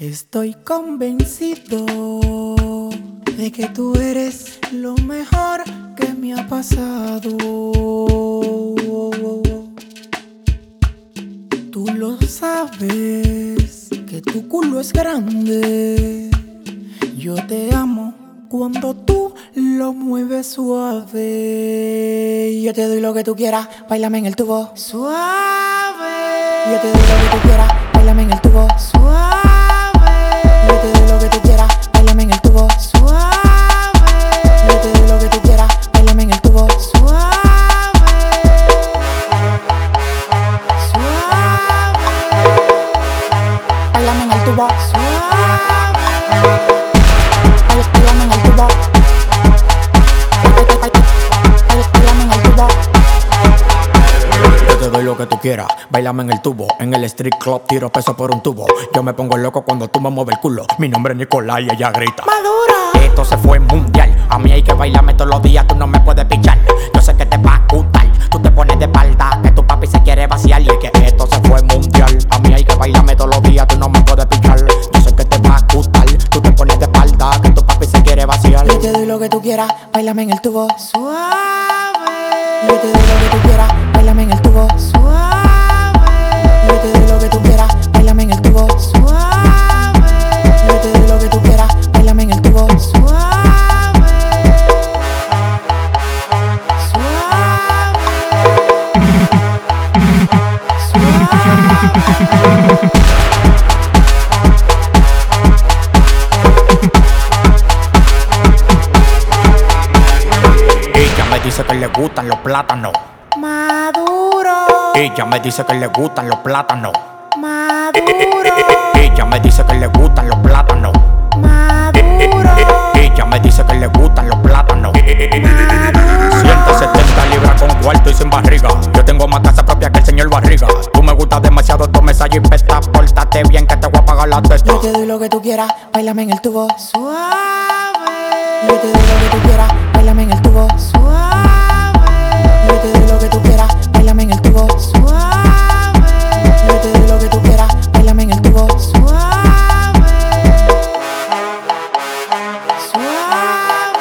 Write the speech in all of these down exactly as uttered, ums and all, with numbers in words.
Estoy convencido de que tú eres lo mejor que me ha pasado. Tú lo sabes, que tu culo es grande. Yo te amo cuando tú lo mueves suave. Yo te doy lo que tú quieras, báilame en el tubo suave. Yo te doy lo que tú quieras, báilame en el tubo suave. Yo te doy lo que tú quieras, báilame en el tubo suave. Yo te doy lo que tú quieras, báilame en el tubo suave. Suave. Báilame en el tubo suave. Báilame en el tubo. Báilame en el tubo. Yo te doy lo que tú quieras, báilame en el tubo. En el street club tiro peso por un tubo. Yo me pongo loco cuando tú me mueves el culo. Mi nombre es Nicolás y ella grita Madura. Esto se fue mundial. A mí hay que bailarme todos los días, tú no me puedes pichar. Yo sé que te va a gustar. Tú te pones de espalda, que tu papi se quiere vaciar. Y es que esto se fue mundial. A mí hay que bailarme todos los días, tú no me puedes pichar. Yo sé que te va a gustar. Tú te pones de espalda, que tu papi se quiere vaciar. Yo te doy lo que tú quieras, báilame en el tubo suave. Yo te doy lo que tú quieras, báilame en el tubo suave. Yo te doy lo que tú quieras, báilame en el tubo suave. Yo te doy lo que tú quieras, báilame en el tubo suave. Suave. Suave. Ella me dice que le gustan los plátanos. Maduro. Ella me dice que le gustan los plátanos. Maduro. Ella me dice que le gustan los plátanos. Maduro. Ella me dice que le gustan los plátanos. ciento setenta libras con cuarto y sin barriga. Yo tengo más casa propia que el señor Barriga. Tú me gustas demasiado, tú me sales y pesta. Pórtate bien que te voy a pagar la testa. Yo te doy lo que tú quieras, báilame en el tubo suave. Yo te doy lo que tú quieras, báilame en el tubo suave. Yo te doy lo que tú quieras, báilame en el tubo suave. Yo te doy lo que tú quieras, báilame en el tubo suave. Suave.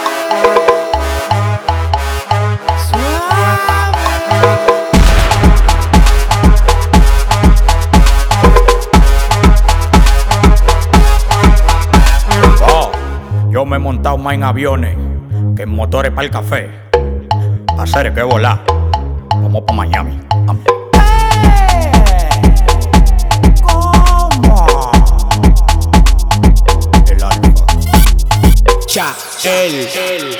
Suave. Oh, yo me he montado más en aviones que en motores para el café. Hacer que volar. Vamos pa' Miami. Vamos. ¿Cómo? El alfa. Cha, el, el.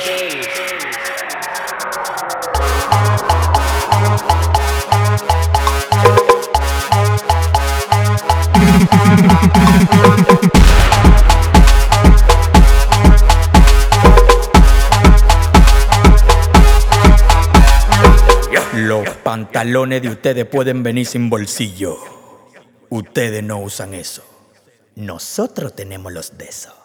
Los pantalones de ustedes pueden venir sin bolsillo. Ustedes no usan eso. Nosotros tenemos los de eso.